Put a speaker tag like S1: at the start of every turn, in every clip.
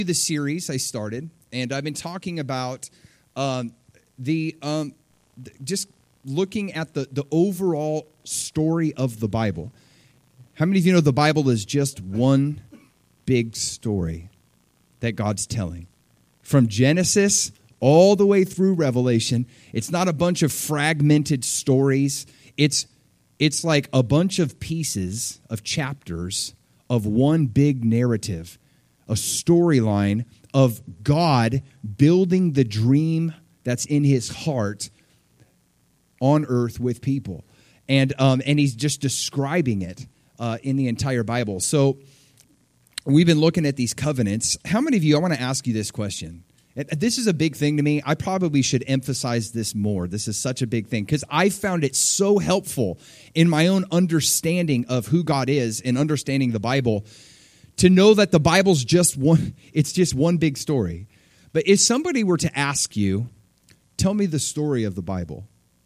S1: The series I started, and I've been talking about just looking at the overall story of the Bible. How many of you know the Bible is just one big story that God's telling? From Genesis all the way through Revelation, it's not a bunch of fragmented stories. It's like a bunch of pieces of chapters of one big narrative. A storyline of God building the dream that's in his heart on earth with people. And he's just describing it in the entire Bible. So we've been looking at these covenants. How many of you, I want to ask you this question. This is a big thing to me. I probably should emphasize this more. This is such a big thing because I found it so helpful in my own understanding of who God is and understanding the Bible to know that the Bible's just one, it's just one big story. But if somebody were to ask you, tell me the story of the Bible,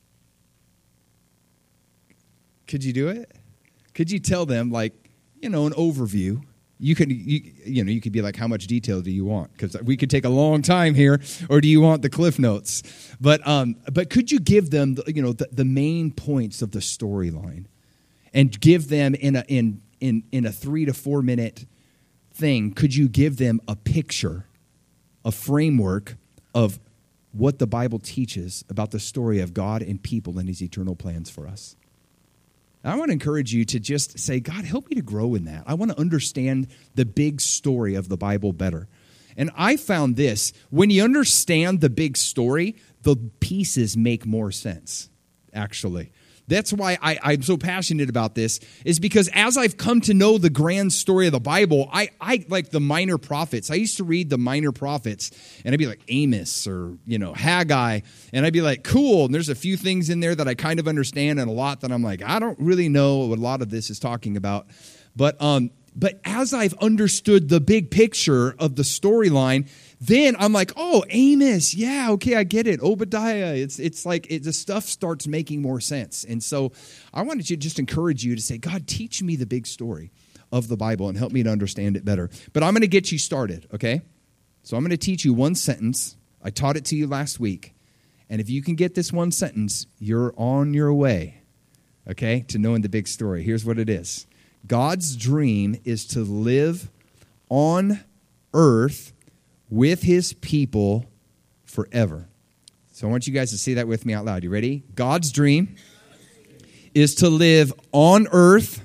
S1: could you do it? Could you tell them, like, an overview? You could be like, how much detail do you want? Because we could take a long time here, or do you want the Cliff Notes? But could you give them, the main points of the storyline, and give them in a 3 to 4 minute thing? Could you give them a picture, a framework of what the Bible teaches about the story of God and people and his eternal plans for us? I want to encourage you to just say, God, help me to grow in that. I want to understand the big story of the Bible better. And I found this: when you understand the big story, the pieces make more sense, actually. That's why I'm so passionate about this, is because as I've come to know the grand story of the Bible, I like the minor prophets. I used to read the minor prophets, and I'd be like Amos or, Haggai, and I'd be like, cool, and there's a few things in there that I kind of understand, and a lot that I'm like, I don't really know what a lot of this is talking about. But as I've understood the big picture of the storyline, then I'm like, oh, Amos, yeah, okay, I get it. Obadiah, it's like the stuff starts making more sense. And so I wanted to just encourage you to say, God, teach me the big story of the Bible and help me to understand it better. But I'm going to get you started, okay? So I'm going to teach you one sentence. I taught it to you last week. And if you can get this one sentence, you're on your way, okay, to knowing the big story. Here's what it is. God's dream is to live on earth with his people forever. So I want you guys to say that with me out loud. You ready? God's dream is to live on earth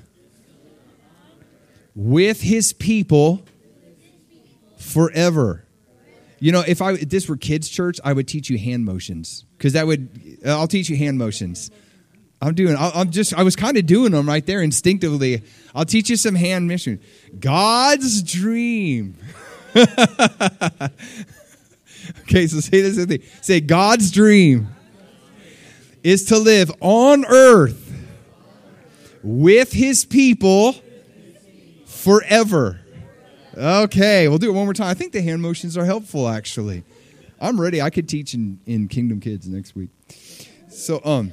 S1: with his people forever. If this were kids' church, I would teach you hand motions, because I'll teach you hand motions. I was kind of doing them right there instinctively. I'll teach you some hand mission. God's dream. Okay, so say this with me. Say, God's dream is to live on earth with his people forever. Okay, we'll do it one more time. I think the hand motions are helpful, actually. I'm ready. I could teach in Kingdom Kids next week. So,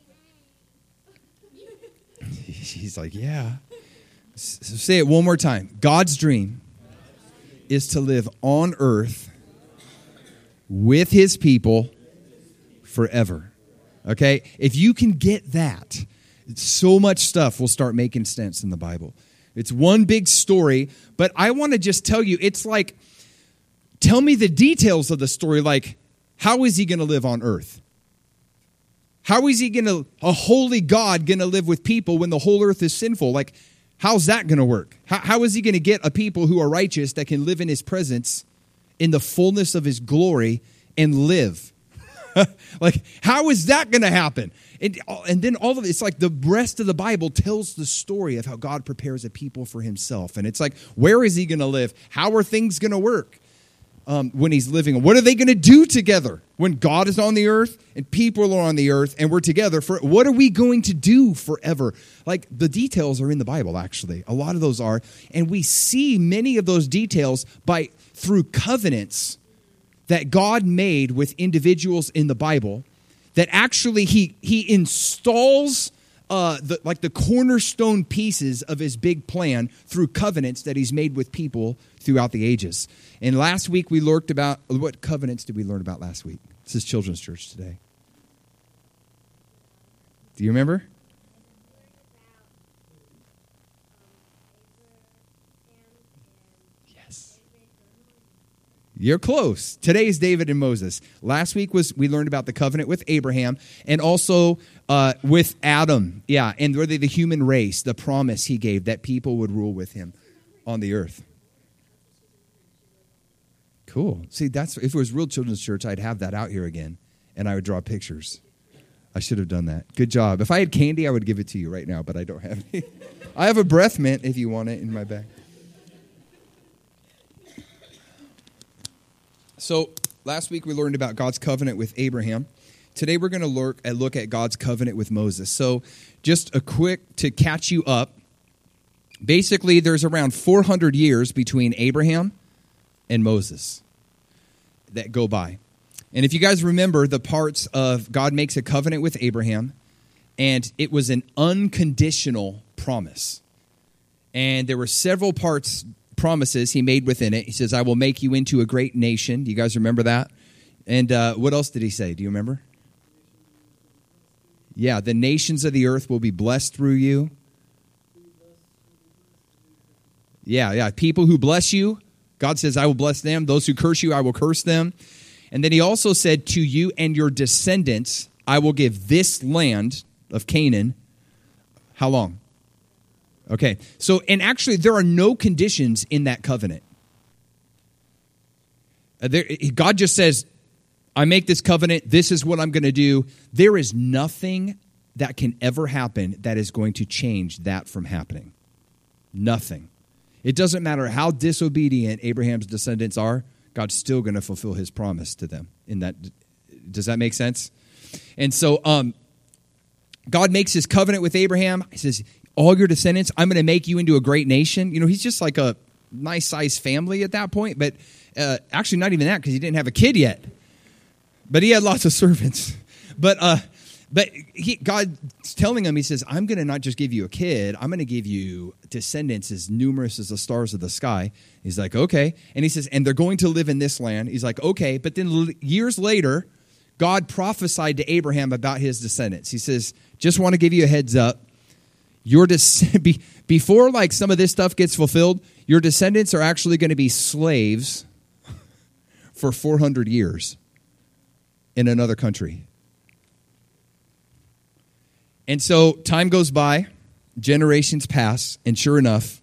S1: he's like, yeah. So say it one more time. God's dream is to live on earth with his people forever. Okay? If you can get that, so much stuff will start making sense in the Bible. It's one big story, but I want to just tell you, it's like, tell me the details of the story, like, how is he going to live on earth? How is a holy God going to live with people when the whole earth is sinful? Like, how's that going to work? How is he going to get a people who are righteous that can live in his presence in the fullness of his glory and live? Like, how is that going to happen? And then all of it, it's like the rest of the Bible tells the story of how God prepares a people for himself. And it's like, where is he going to live? How are things going to work when he's living? What are they going to do together when God is on the earth and people are on the earth and we're together? What are we going to do forever? Like, the details are in the Bible, actually. A lot of those are. And we see many of those details through covenants that God made with individuals in the Bible, that actually he installs the cornerstone pieces of his big plan through covenants that he's made with people throughout the ages. And last week we learned about, what covenants did we learn about last week? This is Children's Church today. Do you remember? Yes. You're close. Today is David and Moses. Last week we learned about the covenant with Abraham and also with Adam. Yeah, and really the human race, the promise he gave that people would rule with him on the earth. Cool. See, if it was real Children's Church, I'd have that out here again, and I would draw pictures. I should have done that. Good job. If I had candy, I would give it to you right now, but I don't have any. I have a breath mint if you want it in my bag. So last week we learned about God's covenant with Abraham. Today we're going to look at God's covenant with Moses. So just a quick to catch you up. Basically, there's around 400 years between Abraham and Moses that go by. And if you guys remember the parts of God makes a covenant with Abraham, and it was an unconditional promise. And there were several promises he made within it. He says, I will make you into a great nation. Do you guys remember that? And what else did he say? Do you remember? Yeah, the nations of the earth will be blessed through you. Yeah. People who bless you, God says, I will bless them. Those who curse you, I will curse them. And then he also said, to you and your descendants, I will give this land of Canaan. How long? Okay. So, and actually, there are no conditions in that covenant. God just says, I make this covenant. This is what I'm going to do. There is nothing that can ever happen that is going to change that from happening. Nothing. It doesn't matter how disobedient Abraham's descendants are, God's still going to fulfill his promise to them. Does that make sense? And so God makes his covenant with Abraham. He says, all your descendants, I'm going to make you into a great nation. You know, he's just like a nice-sized family at that point, but actually not even that because he didn't have a kid yet. But he had lots of servants. But God's telling him, he says, I'm going to not just give you a kid, I'm going to give you descendants as numerous as the stars of the sky. He's like, okay. And he says, and they're going to live in this land. He's like, okay. But then years later, God prophesied to Abraham about his descendants. He says, just want to give you a heads up. Before like some of this stuff gets fulfilled, your descendants are actually going to be slaves for 400 years in another country. And so time goes by, generations pass, and sure enough,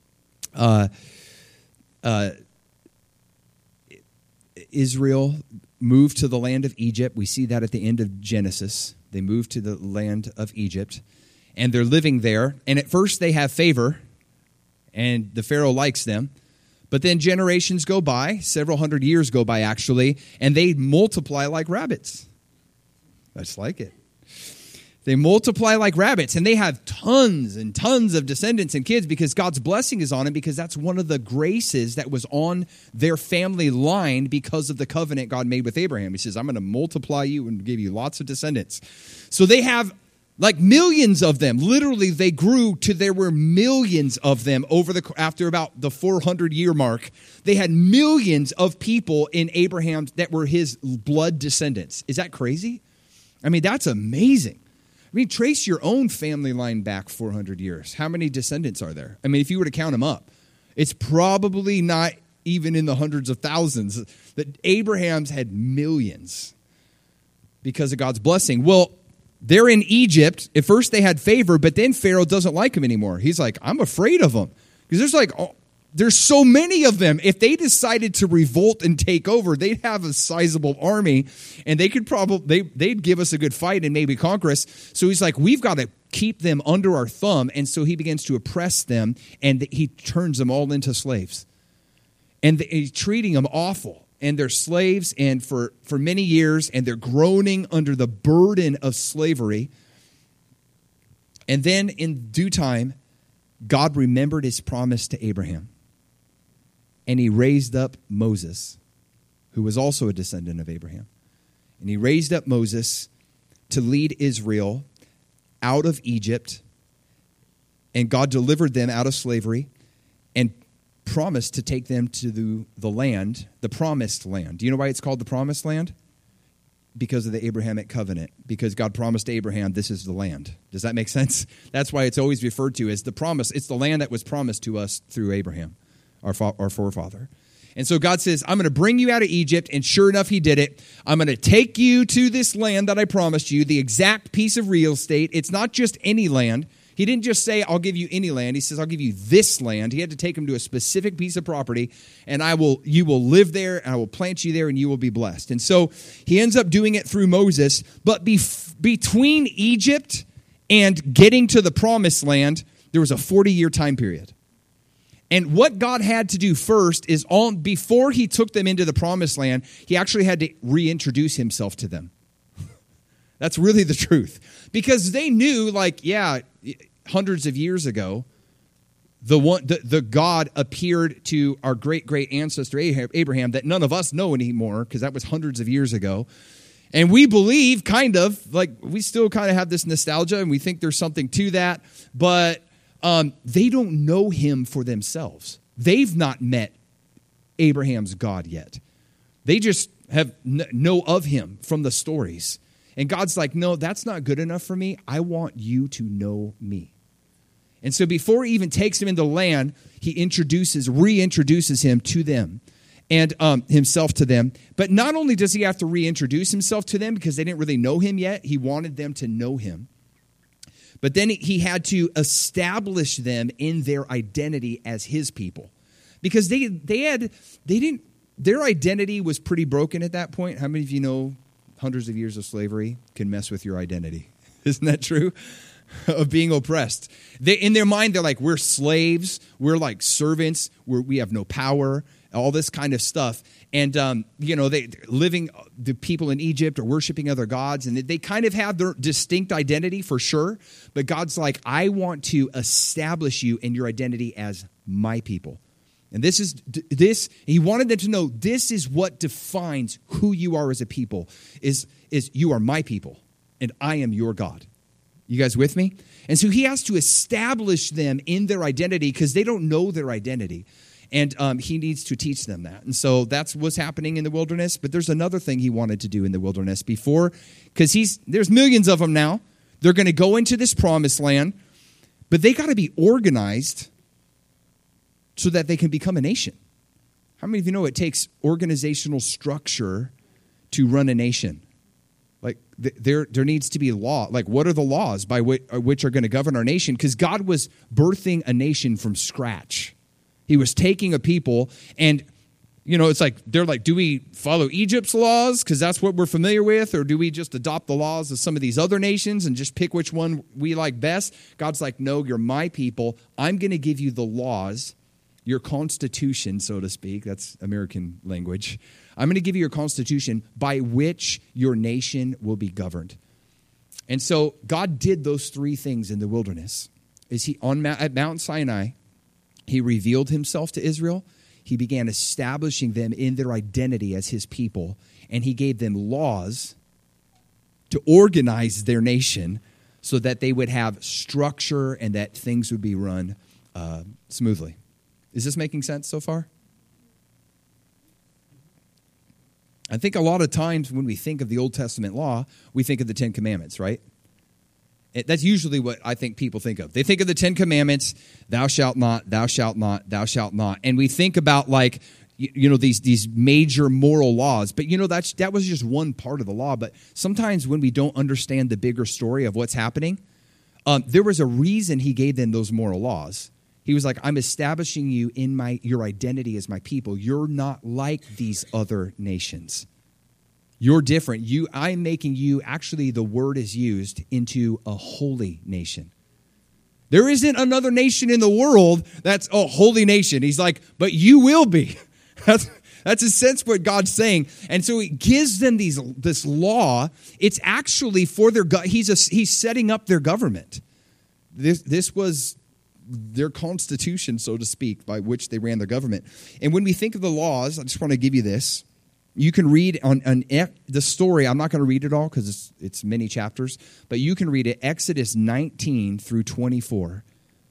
S1: Israel moved to the land of Egypt. We see that at the end of Genesis. They moved to the land of Egypt, and they're living there. And at first they have favor, and the Pharaoh likes them. But then generations go by, several hundred years go by actually, and they multiply like rabbits. That's like it. They multiply like rabbits, and they have tons and tons of descendants and kids because God's blessing is on them, because that's one of the graces that was on their family line because of the covenant God made with Abraham. He says, I'm going to multiply you and give you lots of descendants. So they have like millions of them. Literally, they grew to there were millions of them after about the 400-year mark. They had millions of people in Abraham that were his blood descendants. Is that crazy? I mean, that's amazing. I mean, trace your own family line back 400 years. How many descendants are there? I mean, if you were to count them up, it's probably not even in the hundreds of thousands. That Abraham's had millions because of God's blessing. Well, they're in Egypt. At first they had favor, but then Pharaoh doesn't like them anymore. He's like, I'm afraid of them. Because there's so many of them. If they decided to revolt and take over, they'd have a sizable army, and they could they'd give us a good fight and maybe conquer us. So he's like, we've got to keep them under our thumb. And so he begins to oppress them, and he turns them all into slaves. And he's treating them awful. And they're slaves, and for many years, and they're groaning under the burden of slavery. And then in due time, God remembered his promise to Abraham. And he raised up Moses, who was also a descendant of Abraham. And he raised up Moses to lead Israel out of Egypt, and God delivered them out of slavery and promised to take them to the land, the promised land. Do you know why it's called the promised land? Because of the Abrahamic covenant. Because God promised Abraham, this is the land. Does that make sense? That's why it's always referred to as the promise. It's the land that was promised to us through Abraham, our forefather. And so God says, I'm going to bring you out of Egypt, and sure enough, he did it. I'm going to take you to this land that I promised you, the exact piece of real estate. It's not just any land. He didn't just say, I'll give you any land. He says, I'll give you this land. He had to take him to a specific piece of property, and you will live there, and I will plant you there, and you will be blessed. And so he ends up doing it through Moses. But between Egypt and getting to the promised land, there was a 40-year time period. And what God had to do first is, before he took them into the promised land, he actually had to reintroduce himself to them. That's really the truth. Because they knew, hundreds of years ago, the God appeared to our great ancestor Abraham that none of us know anymore, because that was hundreds of years ago. And we believe, we still kind of have this nostalgia, and we think there's something to that, but they don't know him for themselves. They've not met Abraham's God yet. They just know of him from the stories. And God's like, no, that's not good enough for me. I want you to know me. And so before he even takes him into the land, he reintroduces him to them and himself to them. But not only does he have to reintroduce himself to them because they didn't really know him yet, he wanted them to know him. But then he had to establish them in their identity as his people, because their identity was pretty broken at that point. How many of you know hundreds of years of slavery can mess with your identity? Isn't that true? Of being oppressed. In their mind, they're like, we're slaves, we're like servants, we have no power, all this kind of stuff. And, the people in Egypt are worshiping other gods, and they kind of have their distinct identity for sure. But God's like, I want to establish you in your identity as my people. And he wanted them to know this is what defines who you are as a people, is you are my people, and I am your God. You guys with me? And so he has to establish them in their identity because they don't know their identity. And he needs to teach them that. And so that's what's happening in the wilderness. But there's another thing he wanted to do in the wilderness before, because there's millions of them now. They're going to go into this promised land, but they got to be organized so that they can become a nation. How many of you know it takes organizational structure to run a nation? Like there needs to be law. Like, what are the laws by which are going to govern our nation? Because God was birthing a nation from scratch. He was taking a people, and it's like they're like, do we follow Egypt's laws because that's what we're familiar with, or do we just adopt the laws of some of these other nations and just pick which one we like best? God's like, no, you're my people. I'm going to give you the laws, your constitution, so to speak. That's American language. I'm going to give you your constitution by which your nation will be governed. And so God did those three things in the wilderness. At Mount Sinai, he revealed himself to Israel. He began establishing them in their identity as his people, and he gave them laws to organize their nation so that they would have structure and that things would be run smoothly. Is this making sense so far? I think a lot of times when we think of the Old Testament law, we think of the Ten Commandments, right? That's usually what I think people think of. They think of the Ten Commandments, thou shalt not, thou shalt not, thou shalt not. And we think about these major moral laws. But that was just one part of the law. But sometimes when we don't understand the bigger story of what's happening, there was a reason he gave them those moral laws. He was like, I'm establishing you in your identity as my people. You're not like these other nations. You're different. I'm making you, actually the word is used, into a holy nation. There isn't another nation in the world that's a holy nation. He's like, but you will be. That's in a sense what God's saying. And so he gives them this law. It's actually for their he's setting up their government. This was their constitution, so to speak, by which they ran their government. And when we think of the laws, I just want to give you this. You can read on the story. I'm not going to read it all because it's many chapters, but you can read it. Exodus 19 through 24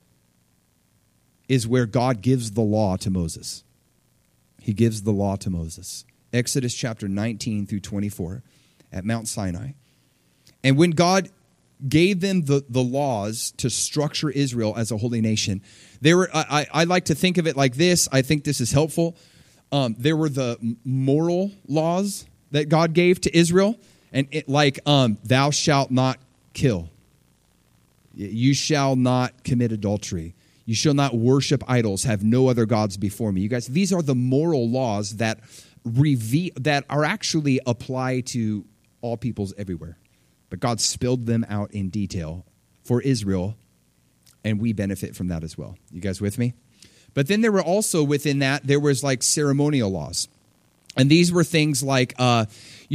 S1: is where God gives the law to Moses. He gives the law to Moses. Exodus chapter 19 through 24 at Mount Sinai. And when God gave them the laws to structure Israel as a holy nation, I like to think of it like this. I think this is helpful. There were the moral laws that God gave to Israel, and thou shalt not kill. You shall not commit adultery. You shall not worship idols, have no other gods before me. You guys, these are the moral laws that are actually applied to all peoples everywhere. But God spelled them out in detail for Israel, and we benefit from that as well. You guys with me? But then there were also within that, there was like ceremonial laws. And these were things like, how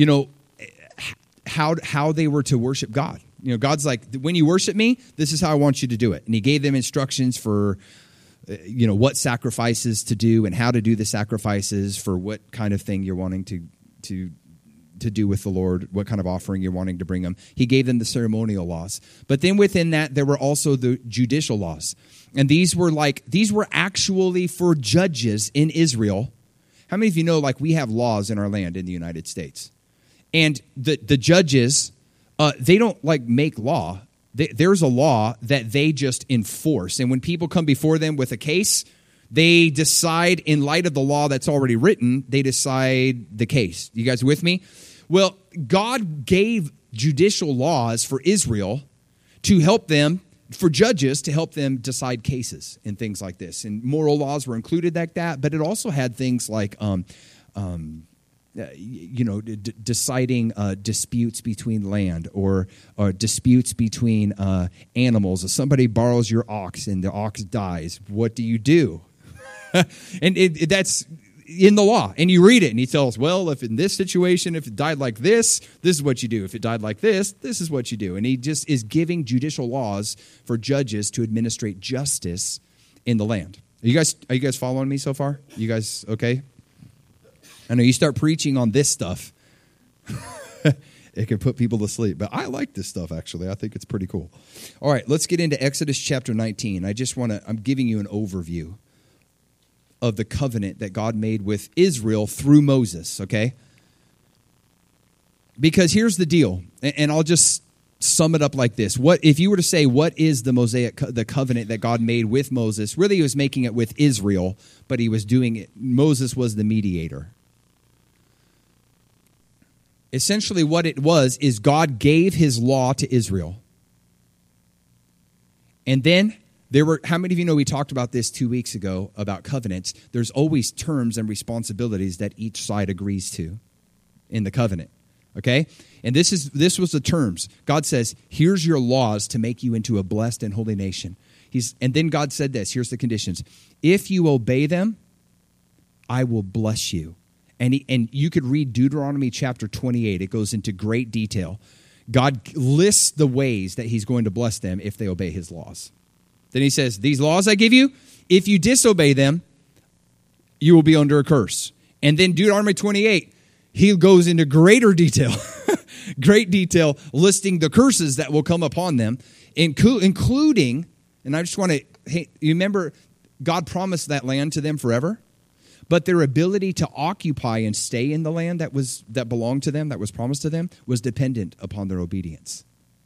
S1: they were to worship God. You know, God's like, when you worship me, this is how I want you to do it. And he gave them instructions for, what sacrifices to do and how to do the sacrifices for what kind of thing you're wanting to do with the Lord, what kind of offering you're wanting to bring him. He gave them the ceremonial laws. But then within that, there were also the judicial laws. And these were actually for judges in Israel. How many of you know, we have laws in our land in the United States? And the judges, they don't make law. There's a law that they just enforce. And when people come before them with a case, they decide in light of the law that's already written, they decide the case. You guys with me? Well, God gave judicial laws for Israel to help them, for judges to help them decide cases and things like this. And moral laws were included like that, but it also had things like, deciding disputes between land or disputes between animals. If somebody borrows your ox and the ox dies, what do you do? And that's in the law. And you read it, and he tells, well, if in this situation, if it died like this is what you do. If it died like this is what you do. And he just is giving judicial laws for judges to administrate justice in the land. Are you guys following me so far? You guys okay? I know you start preaching on this stuff, it can put people to sleep. But I like this stuff, actually. I think it's pretty cool. All right, let's get into Exodus chapter 19. I'm giving you an overview of the covenant that God made with Israel through Moses, okay? Because here's the deal, and I'll just sum it up like this. If you were to say, what is the covenant that God made with Moses? Really, he was making it with Israel, but he was doing it. Moses was the mediator. Essentially what it was is God gave his law to Israel. And then how many of you know we talked about this 2 weeks ago about covenants? There's always terms and responsibilities that each side agrees to in the covenant, okay? And this was the terms. God says, here's your laws to make you into a blessed and holy nation. And then God said this, here's the conditions. If you obey them, I will bless you. And you could read Deuteronomy chapter 28. It goes into great detail. God lists the ways that he's going to bless them if they obey his laws. Then he says, these laws I give you, if you disobey them, you will be under a curse. And then Deuteronomy 28, he goes into greater detail, listing the curses that will come upon them, including, and I just want to, you remember, God promised that land to them forever, but their ability to occupy and stay in the land that belonged to them, that was promised to them, was dependent upon their obedience.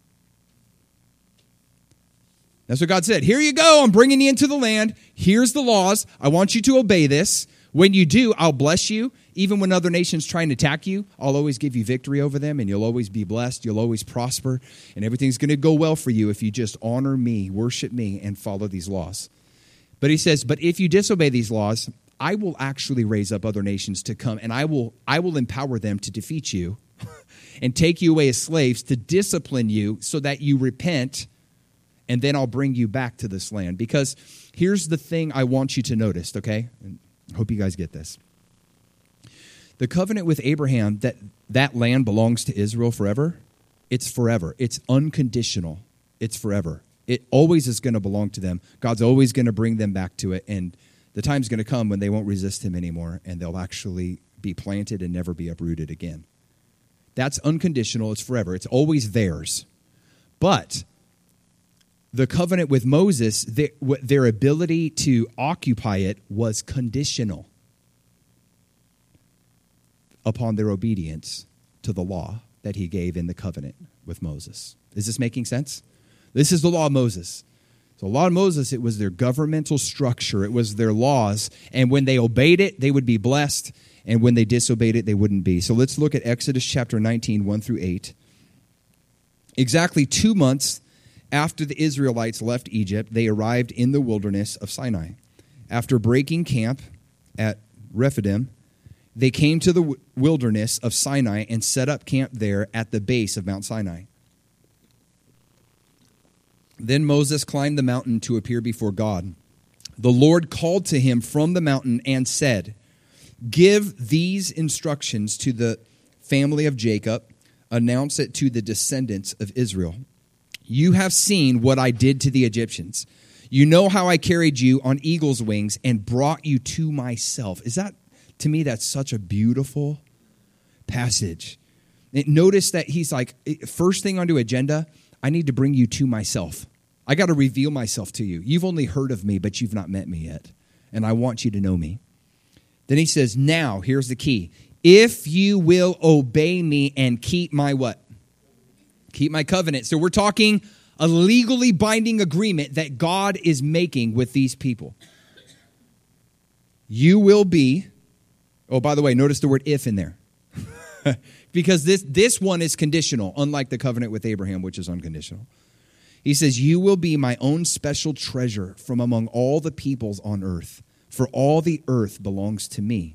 S1: That's what God said. Here you go. I'm bringing you into the land. Here's the laws. I want you to obey this. When you do, I'll bless you. Even when other nations try and attack you, I'll always give you victory over them, and you'll always be blessed. You'll always prosper, and everything's going to go well for you if you just honor me, worship me, and follow these laws. But he says, but if you disobey these laws, I will actually raise up other nations to come, and I will empower them to defeat you and take you away as slaves to discipline you so that you repent, and then I'll bring you back to this land. Because here's the thing I want you to notice, okay? And I hope you guys get this. The covenant with Abraham, that land belongs to Israel forever, it's forever. It's unconditional. It's forever. It always is going to belong to them. God's always going to bring them back to it, and the time's going to come when they won't resist him anymore, and they'll actually be planted and never be uprooted again. That's unconditional. It's forever. It's always theirs. But the covenant with Moses, their ability to occupy it was conditional upon their obedience to the law that he gave in the covenant with Moses. Is this making sense? This is the law of Moses. So the law of Moses, it was their governmental structure. It was their laws. And when they obeyed it, they would be blessed. And when they disobeyed it, they wouldn't be. So let's look at Exodus chapter 19, 1 through 8. Exactly 2 months after the Israelites left Egypt, they arrived in the wilderness of Sinai. After breaking camp at Rephidim, they came to the wilderness of Sinai and set up camp there at the base of Mount Sinai. Then Moses climbed the mountain to appear before God. The Lord called to him from the mountain and said, "Give these instructions to the family of Jacob. Announce it to the descendants of Israel. You have seen what I did to the Egyptians. You know how I carried you on eagle's wings and brought you to myself." To me, that's such a beautiful passage. Notice that he's like, first thing on the agenda, I need to bring you to myself. I got to reveal myself to you. You've only heard of me, but you've not met me yet. And I want you to know me. Then he says, now, here's the key. If you will obey me and keep my what? Keep my covenant. So we're talking a legally binding agreement that God is making with these people. You will be, oh, by the way, notice the word if in there. Because this one is conditional, unlike the covenant with Abraham, which is unconditional. He says, you will be my own special treasure from among all the peoples on earth, for all the earth belongs to me.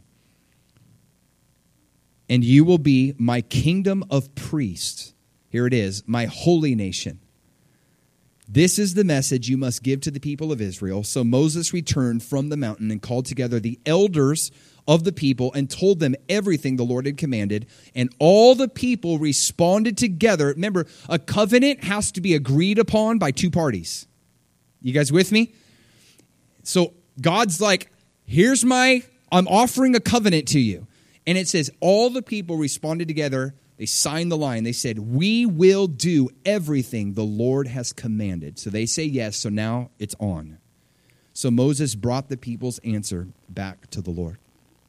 S1: And you will be my kingdom of priests. Here it is, my holy nation. This is the message you must give to the people of Israel. So Moses returned from the mountain and called together the elders of the people and told them everything the Lord had commanded. And all the people responded together. Remember, a covenant has to be agreed upon by two parties. You guys with me? So God's like, I'm offering a covenant to you. And it says, all the people responded together. They signed the line. They said, we will do everything the Lord has commanded. So they say yes, so now it's on. So Moses brought the people's answer back to the Lord.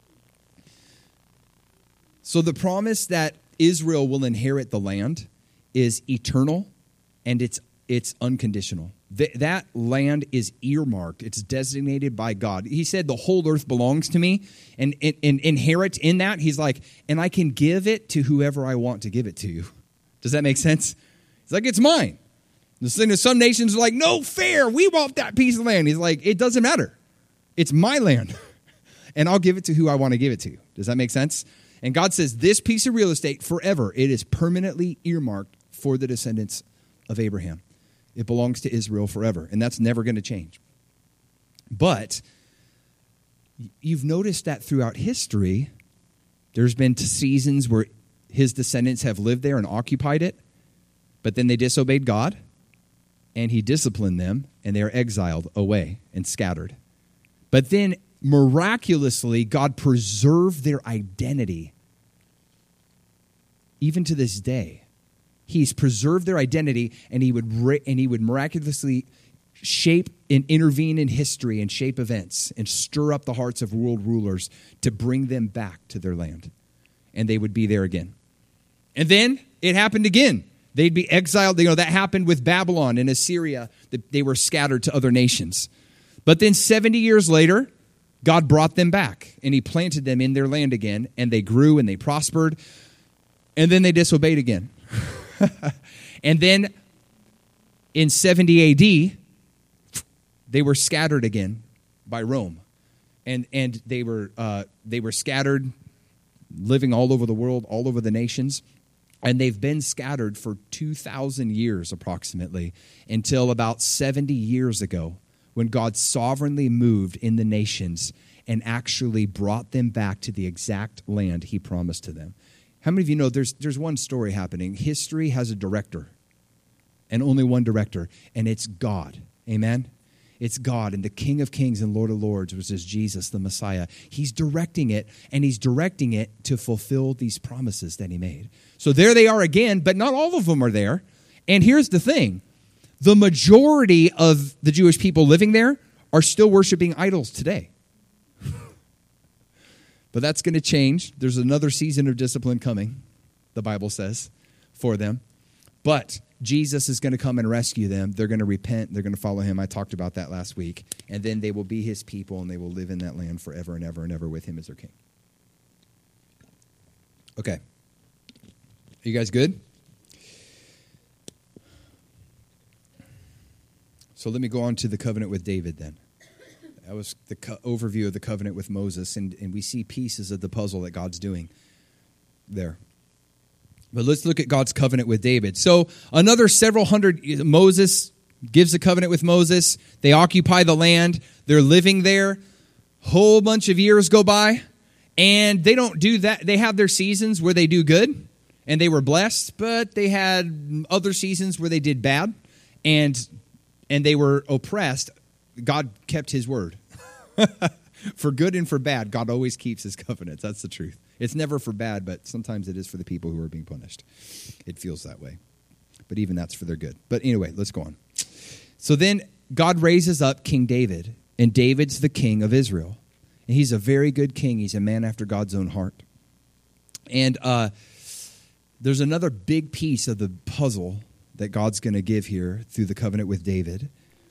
S1: So the promise that Israel will inherit the land is eternal and it's unconditional. That land is earmarked. It's designated by God. He said the whole earth belongs to me and inherit in that. He's like, and I can give it to whoever I want to give it to you. Does that make sense? He's like, it's mine. Some nations are like, no fair. We want that piece of land. He's like, it doesn't matter. It's my land. And I'll give it to who I want to give it to. Does that make sense? And God says this piece of real estate forever, it is permanently earmarked for the descendants of Abraham. It belongs to Israel forever, and that's never going to change. But you've noticed that throughout history, there's been seasons where his descendants have lived there and occupied it, but then they disobeyed God, and he disciplined them, and they are exiled away and scattered. But then miraculously, God preserved their identity even to this day. He's preserved their identity, and he would miraculously shape and intervene in history and shape events and stir up the hearts of world rulers to bring them back to their land. And they would be there again. And then it happened again. They'd be exiled. That happened with Babylon and Assyria. They were scattered to other nations. But then 70 years later, God brought them back, and he planted them in their land again, and they grew and they prospered. And then they disobeyed again. And then in 70 AD, they were scattered again by Rome. And they were scattered, living all over the world, all over the nations. And they've been scattered for 2,000 years approximately until about 70 years ago when God sovereignly moved in the nations and actually brought them back to the exact land he promised to them. How many of you know there's one story happening? History has a director, and only one director, and it's God. Amen? It's God and the King of Kings and Lord of Lords, which is Jesus, the Messiah. He's directing it, and he's directing it to fulfill these promises that he made. So there they are again, but not all of them are there. And here's the thing. The majority of the Jewish people living there are still worshiping idols today. But that's going to change. There's another season of discipline coming, the Bible says, for them. But Jesus is going to come and rescue them. They're going to repent. They're going to follow him. I talked about that last week. And then they will be his people, and they will live in that land forever and ever and ever with him as their king. Okay. Are you guys good? So let me go on to the covenant with David then. That was the overview of the covenant with Moses, and we see pieces of the puzzle that God's doing there. But let's look at God's covenant with David. So another several hundred, Moses gives a covenant with Moses. They occupy the land. They're living there. Whole bunch of years go by, and they don't do that. They have their seasons where they do good, and they were blessed, but they had other seasons where they did bad, and they were oppressed. God kept his word. For good and for bad, God always keeps his covenants. That's the truth. It's never for bad, but sometimes it is for the people who are being punished. It feels that way. But even that's for their good. But anyway, let's go on. So then God raises up King David, and David's the king of Israel. And he's a very good king. He's a man after God's own heart. And there's another big piece of the puzzle that God's going to give here through the covenant with David.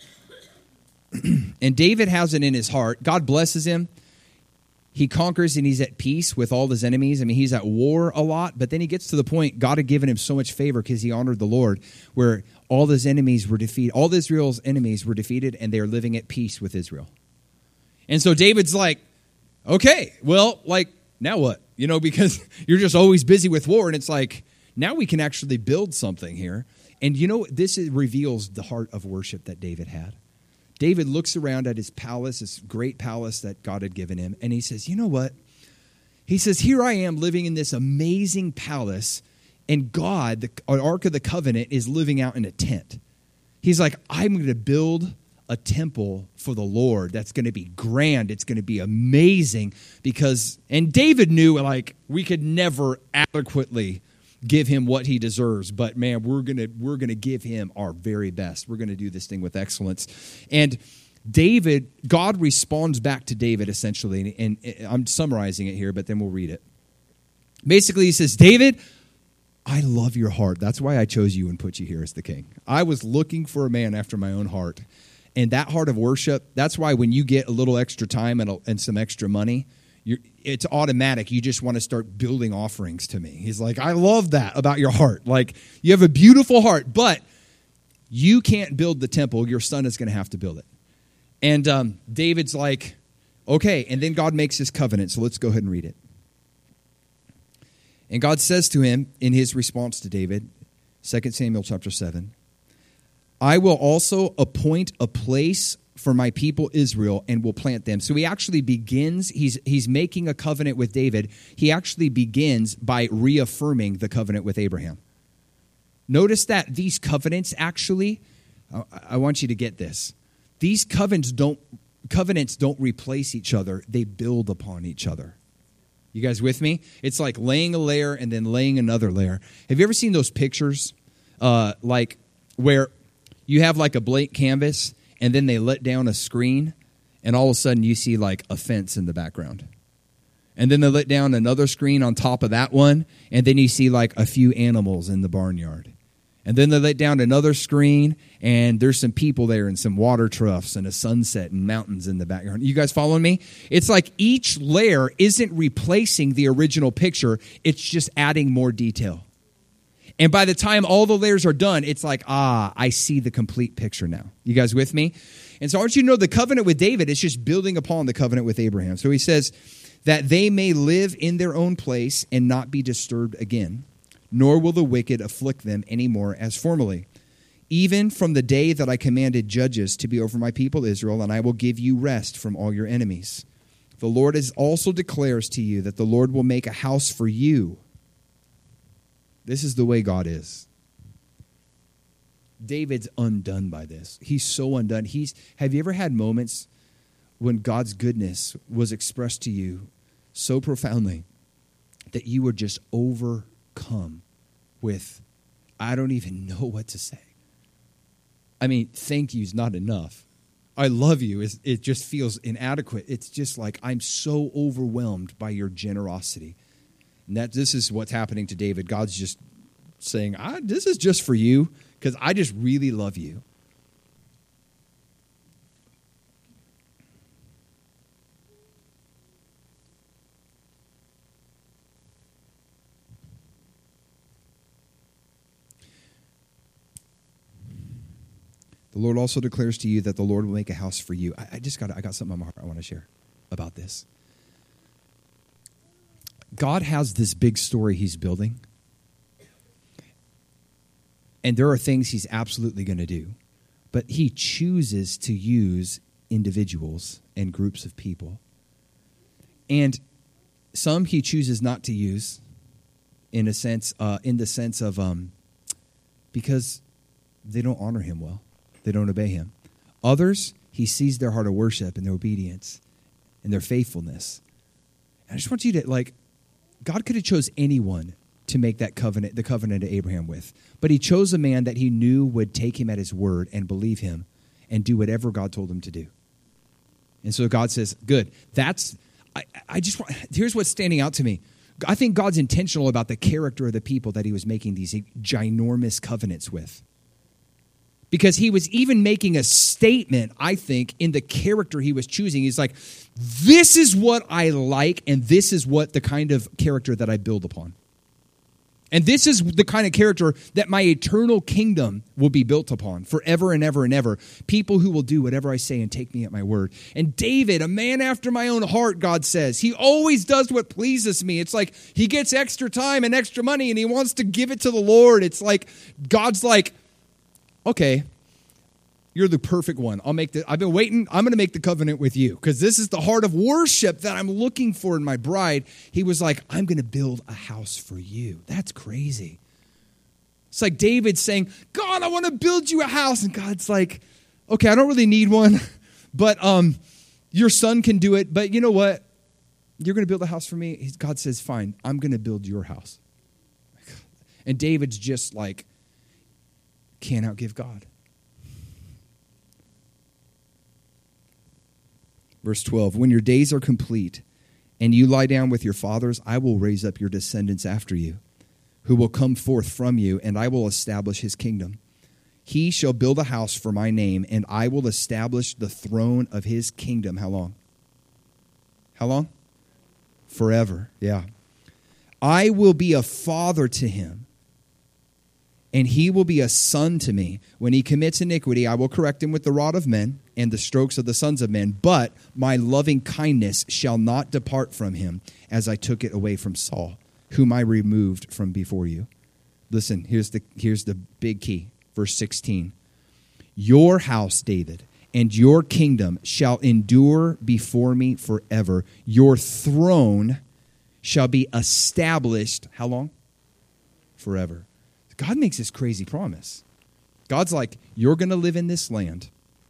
S1: And David has it in his heart. God blesses him. He conquers and he's at peace with all his enemies. I mean, he's at war a lot, but then he gets to the point, God had given him so much favor because he honored the Lord, where all his enemies were defeated. All Israel's enemies were defeated, and they're living at peace with Israel. And so David's like, okay, well, like, now what? You know, because you're just always busy with war, and it's like, now we can actually build something here. And you know, this reveals the heart of worship that David had. David looks around at his palace, this great palace that God had given him, and he says, you know what? He says, here I am living in this amazing palace, and God, the Ark of the Covenant, is living out in a tent. He's like, I'm going to build a temple for the Lord that's going to be grand. It's going to be amazing because, and David knew, like, we could never adequately give him what he deserves, but man, we're gonna give him our very best. We're gonna do this thing with excellence. And God responds back to David essentially, and I'm summarizing it here, but then we'll read it. Basically, he says, David, I love your heart. That's why I chose you and put you here as the king. I was looking for a man after my own heart, and that heart of worship. That's why when you get a little extra time and some extra money, it's automatic. You just want to start building offerings to me. He's like, I love that about your heart. Like, you have a beautiful heart, but you can't build the temple. Your son is going to have to build it. And David's like, okay. And then God makes his covenant. So let's go ahead and read it. And God says to him in his response to David, 2 Samuel chapter 7, I will also appoint a place for my people Israel and will plant them. So he actually begins, he's making a covenant with David. He actually begins by reaffirming the covenant with Abraham. Notice that these covenants actually, I want you to get this. These covenants don't replace each other. They build upon each other. You guys with me? It's like laying a layer and then laying another layer. Have you ever seen those pictures like where you have like a blank canvas and then they let down a screen, and all of a sudden you see like a fence in the background. And then they let down another screen on top of that one, and then you see like a few animals in the barnyard. And then they let down another screen, and there's some people there and some water troughs and a sunset and mountains in the background. You guys following me? It's like each layer isn't replacing the original picture. It's just adding more detail. And by the time all the layers are done, it's like, I see the complete picture now. You guys with me? And so I want you to know the covenant with David is just building upon the covenant with Abraham. So he says that they may live in their own place and not be disturbed again, nor will the wicked afflict them anymore as formerly. Even from the day that I commanded judges to be over my people Israel, and I will give you rest from all your enemies. The Lord also declares to you that the Lord will make a house for you. This is the way God is. David's undone by this. He's so undone. Have you ever had moments when God's goodness was expressed to you so profoundly that you were just overcome with, I don't even know what to say? I mean, thank you is not enough. I love you. It just feels inadequate. It's just like, I'm so overwhelmed by your generosity. And this is what's happening to David. God's just saying, this is just for you because I just really love you. The Lord also declares to you that the Lord will make a house for you. I got something on my heart I want to share about this. God has this big story he's building. And there are things he's absolutely going to do. But he chooses to use individuals and groups of people. And some he chooses not to use in the sense of because they don't honor him well. They don't obey him. Others, he sees their heart of worship and their obedience and their faithfulness. And I just want you to, God could have chose anyone to make that covenant, the covenant of Abraham with. But he chose a man that he knew would take him at his word and believe him and do whatever God told him to do. And so God says, good. Here's what's standing out to me. I think God's intentional about the character of the people that he was making these ginormous covenants with. Because he was even making a statement, I think, in the character he was choosing. He's like, this is what I like, and this is what the kind of character that I build upon. And this is the kind of character that my eternal kingdom will be built upon forever and ever and ever. People who will do whatever I say and take me at my word. And David, a man after my own heart, God says, he always does what pleases me. It's like he gets extra time and extra money, and he wants to give it to the Lord. It's like God's like, okay, you're the perfect one. I've been waiting. I'm going to make the covenant with you because this is the heart of worship that I'm looking for in my bride. He was like, I'm going to build a house for you. That's crazy. It's like David saying, God, I want to build you a house. And God's like, okay, I don't really need one, but your son can do it. But you know what? You're going to build a house for me? God says, fine, I'm going to build your house. And David's just like, can't outgive God. Verse 12, when your days are complete and you lie down with your fathers, I will raise up your descendants after you, who will come forth from you, and I will establish his kingdom. He shall build a house for my name, and I will establish the throne of his kingdom. How long? How long? Forever, yeah. I will be a father to him, and he will be a son to me. When he commits iniquity, I will correct him with the rod of men and the strokes of the sons of men. But my loving kindness shall not depart from him, as I took it away from Saul, whom I removed from before you. Listen, here's the big key. Verse 16. Your house, David, and your kingdom shall endure before me forever. Your throne shall be established, how long? Forever. God makes this crazy promise. God's like, you're going to live in this land.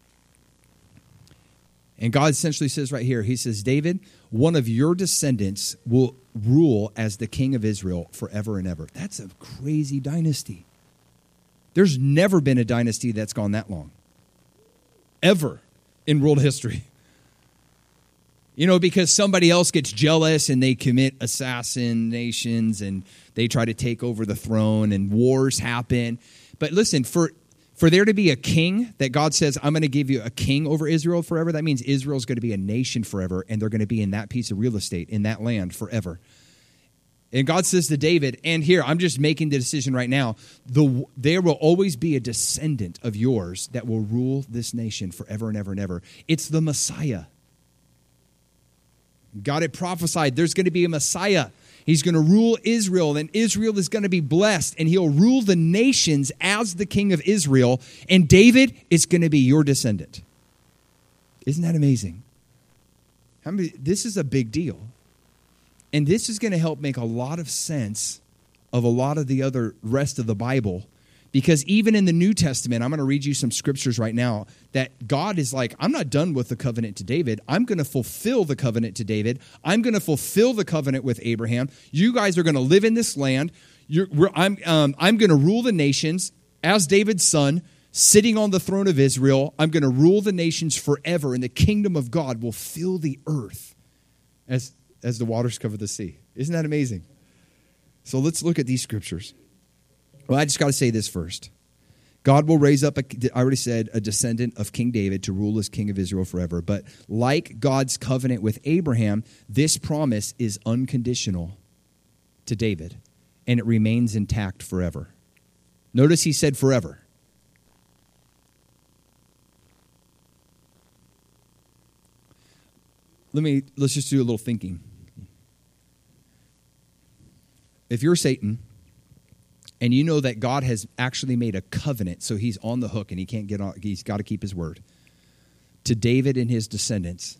S1: And God essentially says right here, he says, David, one of your descendants will rule as the king of Israel forever and ever. That's a crazy dynasty. There's never been a dynasty that's gone that long. Ever in world history. You know, because somebody else gets jealous and they commit assassinations and they try to take over the throne and wars happen. But listen, for there to be a king that God says, I'm going to give you a king over Israel forever, that means Israel's going to be a nation forever, and they're going to be in that piece of real estate, in that land forever. And God says to David, and here, I'm just making the decision right now, there will always be a descendant of yours that will rule this nation forever and ever and ever. It's the Messiah. God had prophesied there's going to be a Messiah. He's going to rule Israel, and Israel is going to be blessed, and he'll rule the nations as the king of Israel, and David is going to be your descendant. Isn't that amazing? This is a big deal. And this is going to help make a lot of sense of a lot of the other rest of the Bible, Because even in the New Testament, I'm going to read you some scriptures right now, that God is like, I'm not done with the covenant to David. I'm going to fulfill the covenant to David. I'm going to fulfill the covenant with Abraham. You guys are going to live in this land. I'm going to rule the nations as David's son, sitting on the throne of Israel. I'm going to rule the nations forever, and the kingdom of God will fill the earth as the waters cover the sea. Isn't that amazing? So let's look at these scriptures. Well, I just got to say this first. God will raise up, I already said, a descendant of King David to rule as king of Israel forever. But like God's covenant with Abraham, this promise is unconditional to David, and it remains intact forever. Notice he said forever. Let's just do a little thinking. If you're Satan, and you know that God has actually made a covenant, so he's on the hook and he can't get on, he's got to keep his word, to David and his descendants,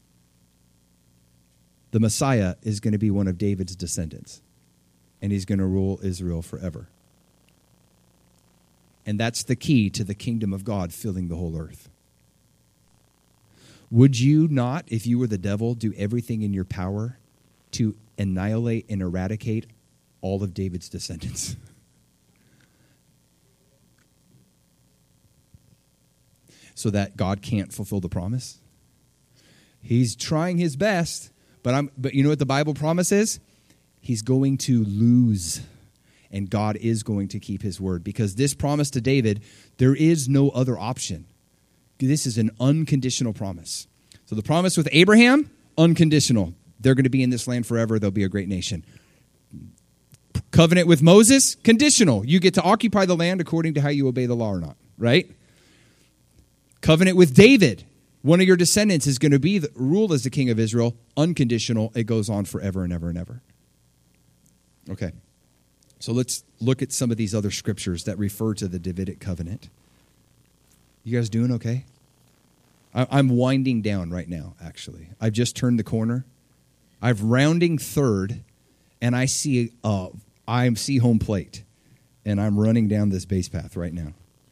S1: the Messiah is going to be one of David's descendants, and he's going to rule Israel forever. And that's the key to the kingdom of God filling the whole earth. Would you not, if you were the devil, do everything in your power to annihilate and eradicate all of David's descendants? So that God can't fulfill the promise? He's trying his best, but you know what the Bible promise is? He's going to lose, and God is going to keep his word, because this promise to David, there is no other option. This is an unconditional promise. So the promise with Abraham, unconditional. They're going to be in this land forever. They'll be a great nation. Covenant with Moses, conditional. You get to occupy the land according to how you obey the law or not, right? Covenant with David, one of your descendants is going to be ruled as the king of Israel, unconditional. It goes on forever and ever and ever. Okay, so let's look at some of these other scriptures that refer to the Davidic covenant. You guys doing okay? I'm winding down right now, actually. I've just turned the corner. I'm rounding third, and I see home plate, and I'm running down this base path right now.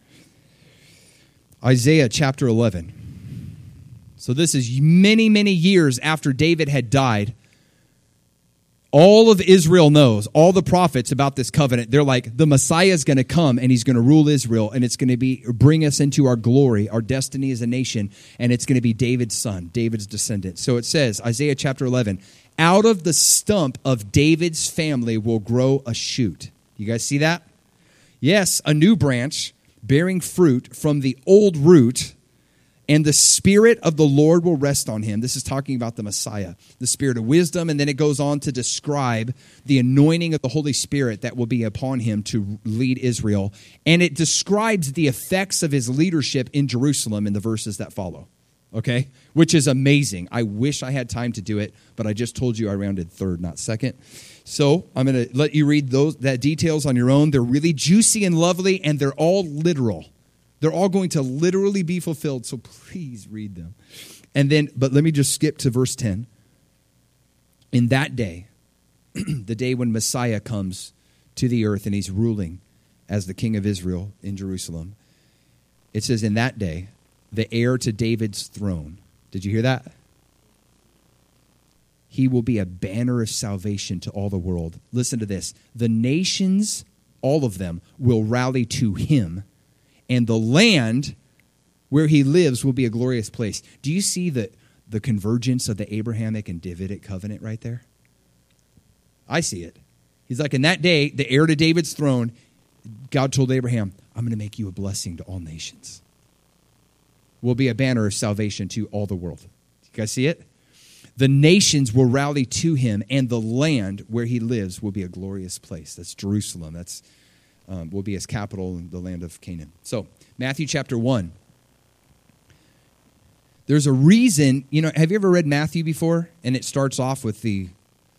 S1: Isaiah chapter 11. So this is many, many years after David had died. All of Israel knows, all the prophets about this covenant. They're like, the Messiah is going to come, and he's going to rule Israel, and it's going to bring us into our glory, our destiny as a nation, and it's going to be David's son, David's descendant. So it says, Isaiah chapter 11, out of the stump of David's family will grow a shoot. You guys see that? Yes, a new branch bearing fruit from the old root, and the Spirit of the Lord will rest on him. This is talking about the Messiah, the Spirit of wisdom, and then it goes on to describe the anointing of the Holy Spirit that will be upon him to lead Israel. And it describes the effects of his leadership in Jerusalem in the verses that follow, okay? Which is amazing. I wish I had time to do it, but I just told you I rounded third, not second. So I'm going to let you read that details on your own. They're really juicy and lovely, and they're all literal. They're all going to literally be fulfilled, so please read them. But let me just skip to verse 10. In that day, the day when Messiah comes to the earth and he's ruling as the king of Israel in Jerusalem, it says, in that day, the heir to David's throne. Did you hear that? He will be a banner of salvation to all the world. Listen to this. The nations, all of them, will rally to him, and the land where he lives will be a glorious place. Do you see the convergence of the Abrahamic and Davidic covenant right there? I see it. He's like, in that day, the heir to David's throne, God told Abraham, I'm going to make you a blessing to all nations. Will be a banner of salvation to all the world. You guys see it? The nations will rally to him, and the land where he lives will be a glorious place. That's Jerusalem. That's will be his capital in the land of Canaan. So, Matthew chapter 1. There's a reason, have you ever read Matthew before? And it starts off with the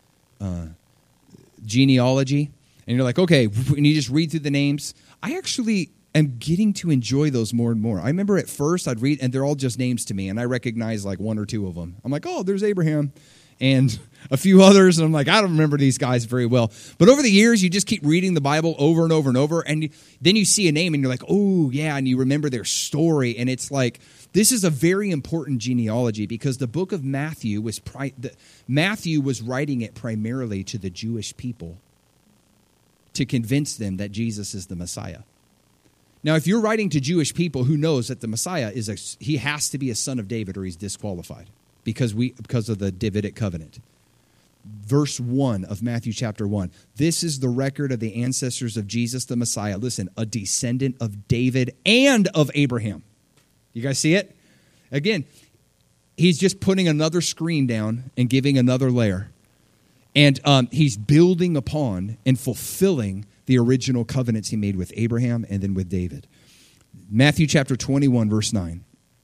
S1: genealogy. And you're like, okay, and you just read through the names. I actually am getting to enjoy those more and more. I remember at first I'd read, and they're all just names to me, and I recognize like one or two of them. I'm like, oh, there's Abraham. And a few others, and I'm like, I don't remember these guys very well. But over the years, you just keep reading the Bible over and over and over, and then you see a name, and you're like, oh, yeah, and you remember their story, and it's like, this is a very important genealogy because the book of Matthew Matthew was writing it primarily to the Jewish people to convince them that Jesus is the Messiah. Now, if you're writing to Jewish people, who knows that the Messiah he has to be a son of David or he's disqualified because of the Davidic covenant. Verse 1 of Matthew chapter 1. This is the record of the ancestors of Jesus the Messiah. Listen, a descendant of David and of Abraham. You guys see it? Again, he's just putting another screen down and giving another layer. And he's building upon and fulfilling the original covenants he made with Abraham and then with David. Matthew chapter 21, verse 9.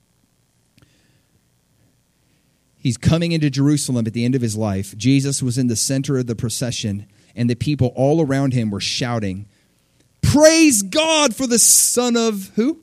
S1: He's coming into Jerusalem at the end of his life. Jesus was in the center of the procession, and the people all around him were shouting, "Praise God for the Son of" who?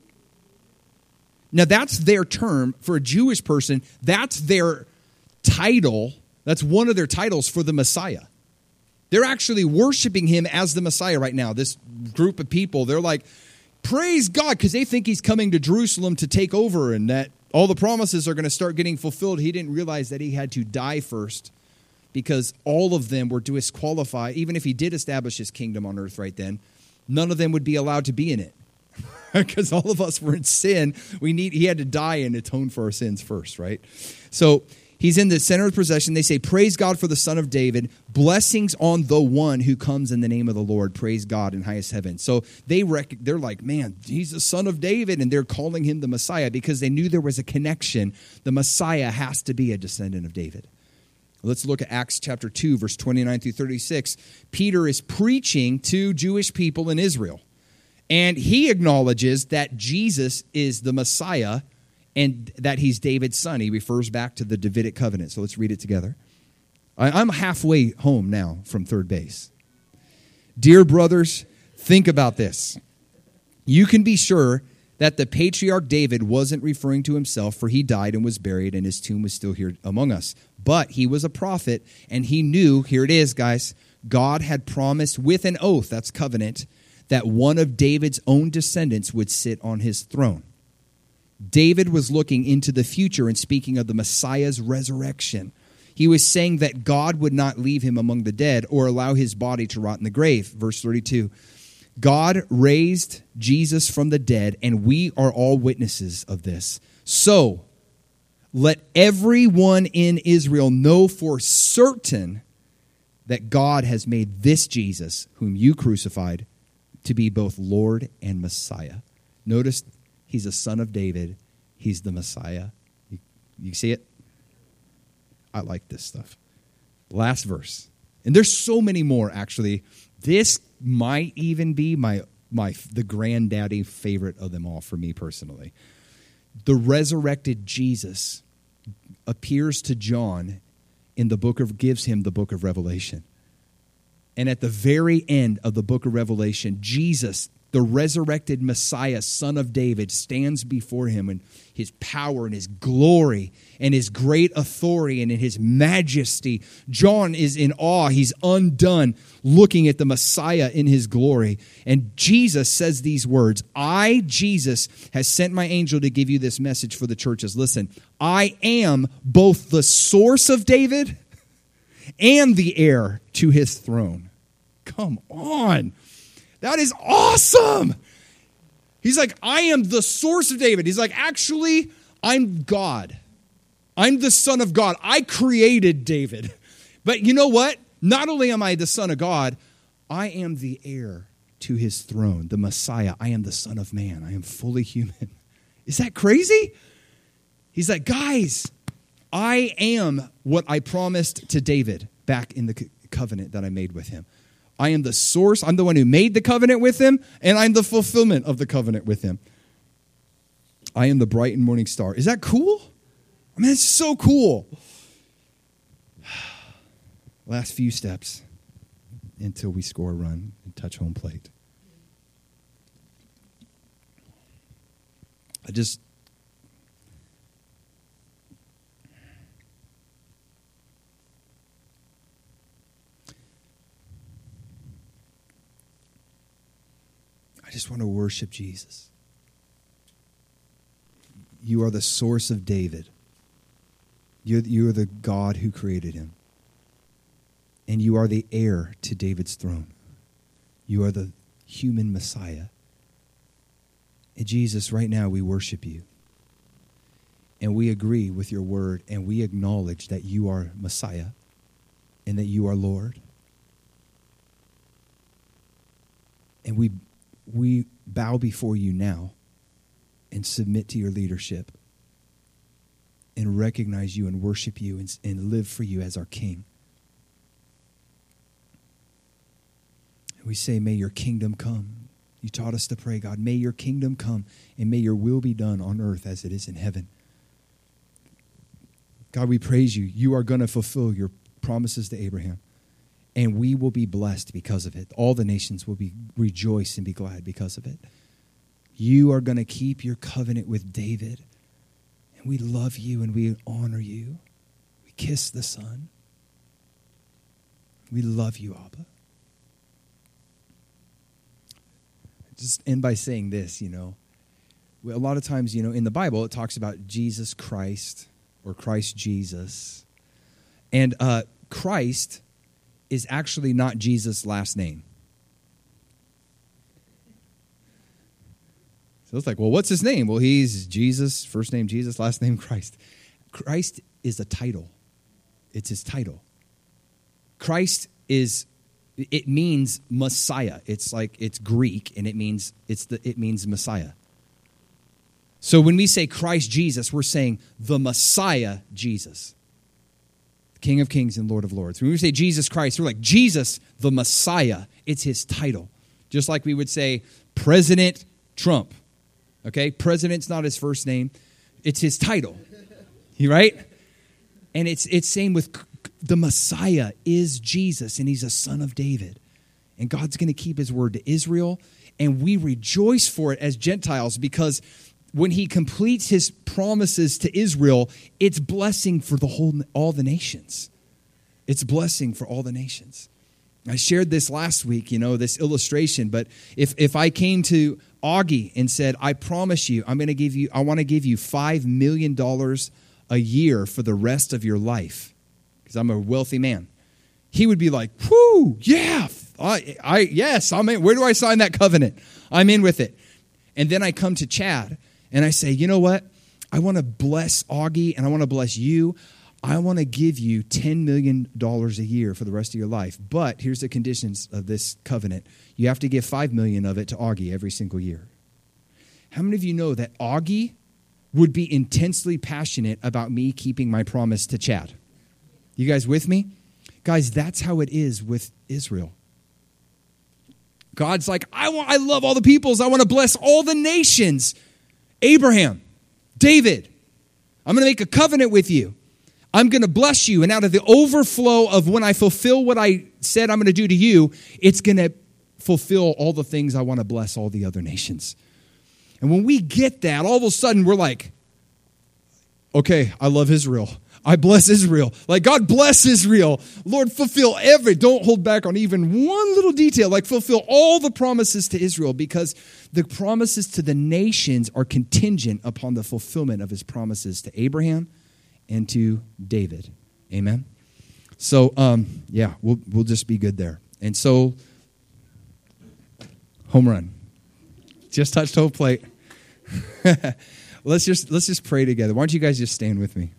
S1: Now, that's their term for a Jewish person. That's their title. That's one of their titles for the Messiah. They're actually worshiping him as the Messiah right now. This group of people, they're like, praise God, because they think he's coming to Jerusalem to take over and that all the promises are going to start getting fulfilled. He didn't realize that he had to die first because all of them were disqualified. Even if he did establish his kingdom on earth right then, none of them would be allowed to be in it because all of us were in sin. He had to die and atone for our sins first, right? So he's in the center of the procession. They say, praise God for the Son of David. Blessings on the one who comes in the name of the Lord. Praise God in highest heaven. So they're like, man, he's the Son of David. And they're calling him the Messiah because they knew there was a connection. The Messiah has to be a descendant of David. Let's look at Acts chapter 2, verse 29 through 36. Peter is preaching to Jewish people in Israel. And he acknowledges that Jesus is the Messiah and that he's David's son. He refers back to the Davidic covenant. So let's read it together. I'm halfway home now from third base. Dear brothers, think about this. You can be sure that the patriarch David wasn't referring to himself, for he died and was buried, and his tomb was still here among us. But he was a prophet, and he knew, here it is, guys, God had promised with an oath, that's covenant, that one of David's own descendants would sit on his throne. David was looking into the future and speaking of the Messiah's resurrection. He was saying that God would not leave him among the dead or allow his body to rot in the grave. Verse 32, God raised Jesus from the dead, and we are all witnesses of this. So let everyone in Israel know for certain that God has made this Jesus, whom you crucified, to be both Lord and Messiah. Notice he's a son of David. He's the Messiah. You see it? I like this stuff. Last verse. And there's so many more, actually. This might even be the granddaddy favorite of them all for me personally. The resurrected Jesus appears to John gives him the book of Revelation. And at the very end of the book of Revelation, Jesus, the resurrected Messiah, son of David, stands before him in his power and his glory and his great authority and in his majesty. John is in awe. He's undone looking at the Messiah in his glory. And Jesus says these words, I, Jesus, has sent my angel to give you this message for the churches. Listen, I am both the source of David and the heir to his throne. Come on. That is awesome. He's like, I am the source of David. He's like, actually, I'm God. I'm the son of God. I created David. But you know what? Not only am I the son of God, I am the heir to his throne, the Messiah. I am the Son of Man. I am fully human. Is that crazy? He's like, guys, I am what I promised to David back in the covenant that I made with him. I am the source. I'm the one who made the covenant with him, and I'm the fulfillment of the covenant with him. I am the bright and morning star. Is that cool? I mean, it's so cool. Last few steps until we score a run and touch home plate. I just want to worship Jesus. You are the source of David. You are the God who created him. And you are the heir to David's throne. You are the human Messiah. And Jesus, right now we worship you. And we agree with your word, and we acknowledge that you are Messiah and that you are Lord. And we bow before you now and submit to your leadership and recognize you and worship you and live for you as our King. And we say, may your kingdom come. You taught us to pray, God, may your kingdom come and may your will be done on earth as it is in heaven. God, we praise you. You are going to fulfill your promises to Abraham, and we will be blessed because of it. All the nations will rejoice and be glad because of it. You are going to keep your covenant with David, and we love you and we honor you. We kiss the Son. We love you, Abba. Just end by saying this, a lot of times, in the Bible, it talks about Jesus Christ or Christ Jesus. And Christ is actually not Jesus' last name. So it's like, well, what's his name? Well, he's Jesus, first name Jesus, last name Christ. Christ is a title. It's his title. Christ it means Messiah. It's Greek, and it means Messiah. So when we say Christ Jesus, we're saying the Messiah Jesus, King of Kings and Lord of Lords. When we say Jesus Christ, we're like Jesus, the Messiah. It's his title. Just like we would say President Trump. Okay? President's not his first name. It's his title. Right? And it's same with the Messiah is Jesus, and he's a son of David. And God's going to keep his word to Israel, and we rejoice for it as Gentiles because when he completes his promises to Israel, it's blessing for all the nations. It's blessing for all the nations. I shared this last week, this illustration, but if I came to Augie and said, I promise you, I want to give you $5 million a year for the rest of your life, because I'm a wealthy man, he would be like, whoo, yeah, yes, I'm in. Where do I sign that covenant? I'm in with it. And then I come to Chad, and I say, you know what? I want to bless Augie, and I want to bless you. I want to give you $10 million a year for the rest of your life. But here's the conditions of this covenant. You have to give $5 million of it to Augie every single year. How many of you know that Augie would be intensely passionate about me keeping my promise to Chad? You guys with me? Guys, that's how it is with Israel. God's like, I love all the peoples. I want to bless all the nations. Abraham, David, I'm going to make a covenant with you. I'm going to bless you. And out of the overflow of when I fulfill what I said I'm going to do to you, it's going to fulfill all the things I want to bless all the other nations. And when we get that, all of a sudden we're like, okay, I love Israel. I bless Israel. Like, God bless Israel. Lord, fulfill don't hold back on even one little detail. Like, fulfill all the promises to Israel, because the promises to the nations are contingent upon the fulfillment of his promises to Abraham and to David. Amen? So, we'll just be good there. And so, home run. Just touched home plate. Let's just pray together. Why don't you guys just stand with me?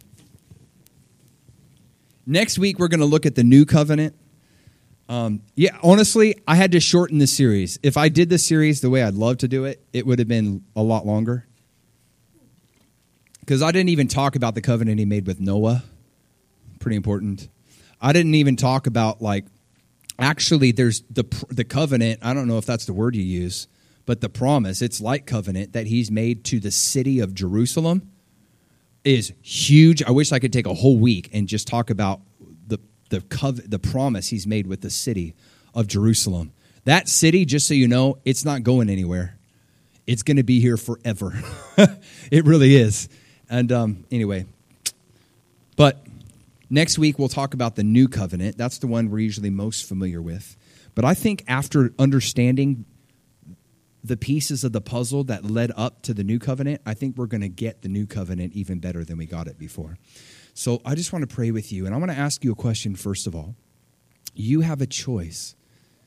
S1: Next week, we're going to look at the new covenant. Honestly, I had to shorten this series. If I did this series the way I'd love to do it, it would have been a lot longer. Because I didn't even talk about the covenant he made with Noah. Pretty important. I didn't even talk about, actually, there's the covenant. I don't know if that's the word you use, but the promise, it's like covenant that he's made to the city of Jerusalem is huge. I wish I could take a whole week and just talk about the promise he's made with the city of Jerusalem. That city, just so you know, it's not going anywhere. It's going to be here forever. It really is. And anyway, but next week we'll talk about the new covenant. That's the one we're usually most familiar with. But I think after understanding the pieces of the puzzle that led up to the new covenant, I think we're going to get the new covenant even better than we got it before. So I just want to pray with you, and I want to ask you a question first of all. You have a choice.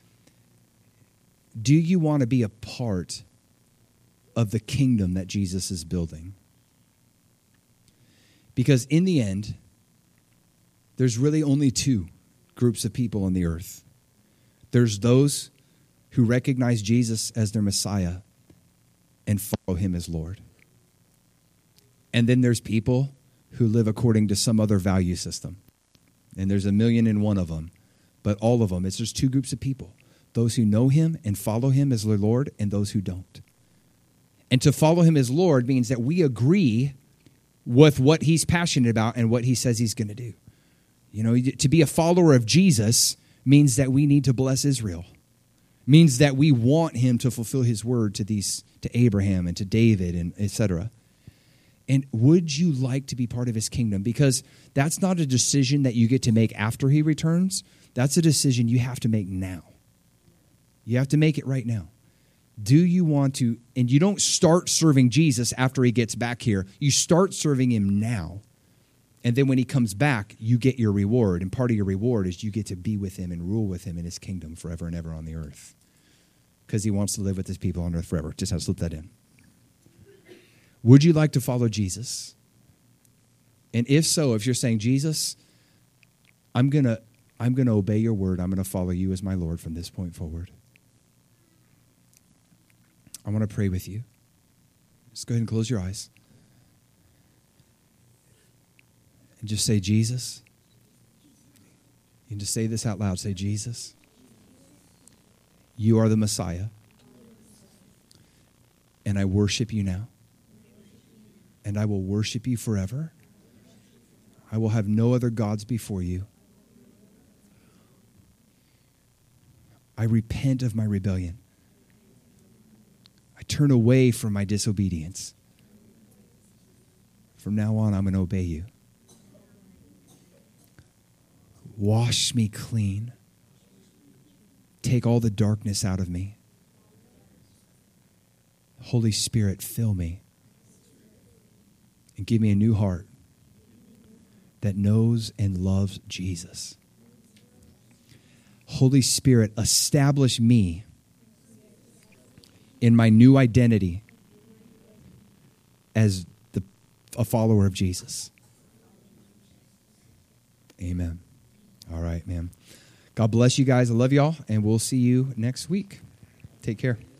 S1: Do you want to be a part of the kingdom that Jesus is building? Because in the end, there's really only two groups of people on the earth. There's those who recognize Jesus as their Messiah and follow him as Lord. And then there's people who live according to some other value system. And there's 1,000,001 of them. But all of them, it's just two groups of people. Those who know him and follow him as their Lord, and those who don't. And to follow him as Lord means that we agree with what he's passionate about and what he says he's going to do. You know, to be a follower of Jesus means that we need to bless Israel. Means that we want him to fulfill his word to Abraham and to David and etc. And would you like to be part of his kingdom? Because that's not a decision that you get to make after he returns. That's a decision you have to make now. You have to make it right now. Do you want to, and you don't start serving Jesus after he gets back here. You start serving him now. And then when he comes back, you get your reward. And part of your reward is you get to be with him and rule with him in his kingdom forever and ever on the earth. Because he wants to live with his people on earth forever. Just have to slip that in. Would you like to follow Jesus? And if so, if you're saying, Jesus, I'm gonna obey your word. I'm going to follow you as my Lord from this point forward. I want to pray with you. Just go ahead and close your eyes. And just say, Jesus. You can just say this out loud. Say, Jesus, you are the Messiah. And I worship you now. And I will worship you forever. I will have no other gods before you. I repent of my rebellion. I turn away from my disobedience. From now on, I'm going to obey you. Wash me clean. Take all the darkness out of me. Holy Spirit, fill me. And give me a new heart that knows and loves Jesus. Holy Spirit, establish me in my new identity as a follower of Jesus. Amen. All right, man. God bless you guys. I love y'all, and we'll see you next week. Take care.